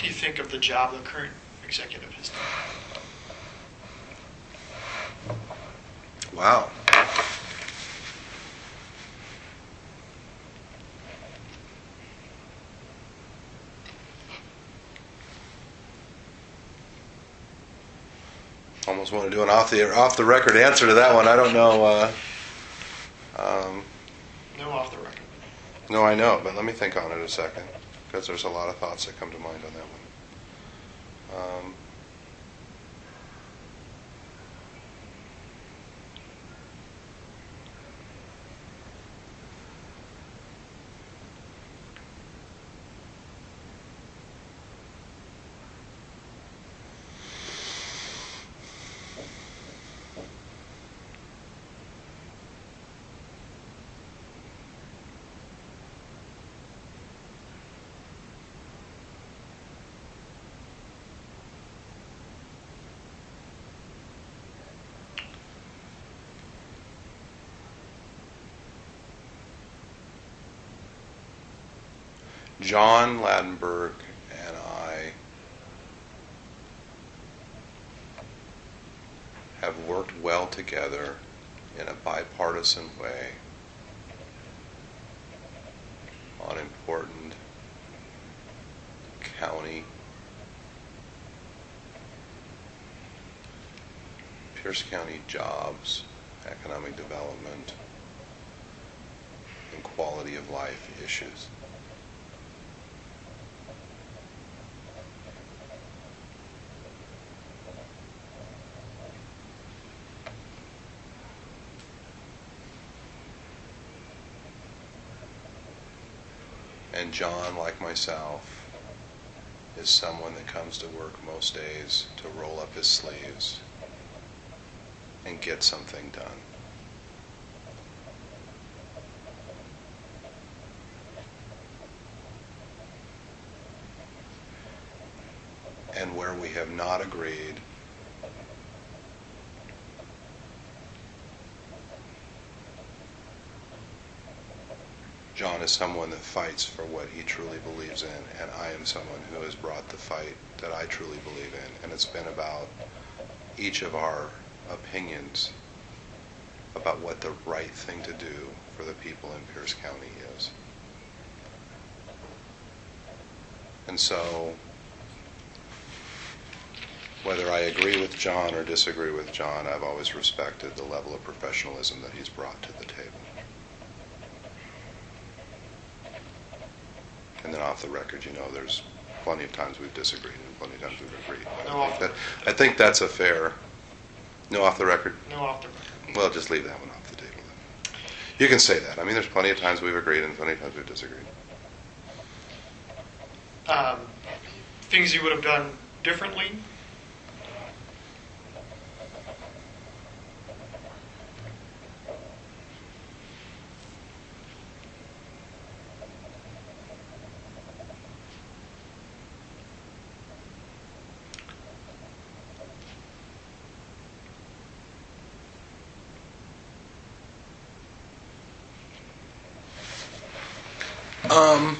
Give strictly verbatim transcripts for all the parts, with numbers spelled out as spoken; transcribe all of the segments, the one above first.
do you think of the job the current executive has done? Wow. Almost want to do an off the off the record answer to that one. I don't know. Uh, um, No off the record. no, I know, but let me think on it a second, because there's a lot of thoughts that come to mind on that one. Um, John Ladenburg and I have worked well together in a bipartisan way on important county, Pierce County jobs, economic development, and quality of life issues. And John, like myself, is someone that comes to work most days to roll up his sleeves and get something done. And where we have not agreed, John is someone that fights for what he truly believes in, and I am someone who has brought the fight that I truly believe in. And it's been about each of our opinions about what the right thing to do for the people in Pierce County is. And so, whether I agree with John or disagree with John, I've always respected the level of professionalism that he's brought to the table. And then off the record, you know, there's plenty of times we've disagreed and plenty of times we've agreed. No I, off think the that, I think that's a fair, no off the record? No off the record. Well, just leave that one off the table then. You can say that. I mean, there's plenty of times we've agreed and plenty of times we've disagreed. Um, things you would have done differently? Um,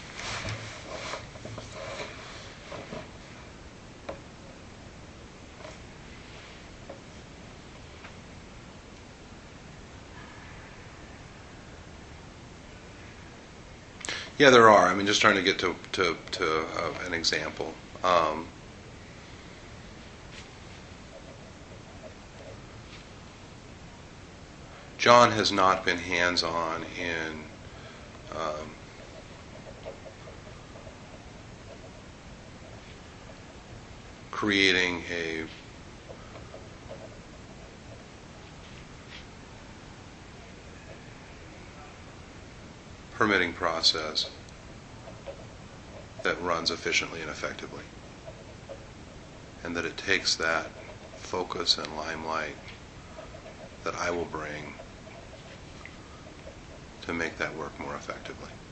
yeah, there are. I mean, just trying to get to to, to uh, an example. Um, John has not been hands-on in um, creating a permitting process that runs efficiently and effectively, and that it takes that focus and limelight that I will bring to make that work more effectively.